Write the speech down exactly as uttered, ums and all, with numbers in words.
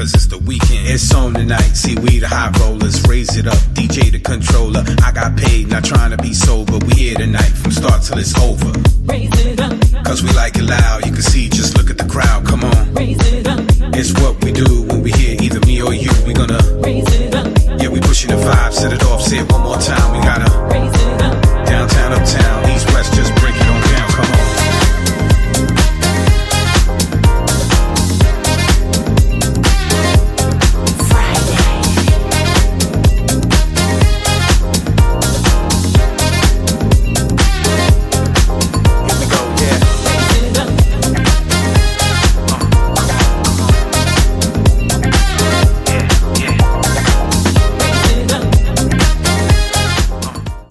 cause it's the weekend. It's on tonight, see we the high rollers, raise it up, D J the controller. I got paid, not trying to be sober. We here tonight, from start till it's over. Raise it up, cause we like it loud, you can see, just look at the crowd, come on. Raise it up, it's what we do when we hear either me or you. We gonna raise it up. Yeah, we pushing the vibe, set it off, say it one more time.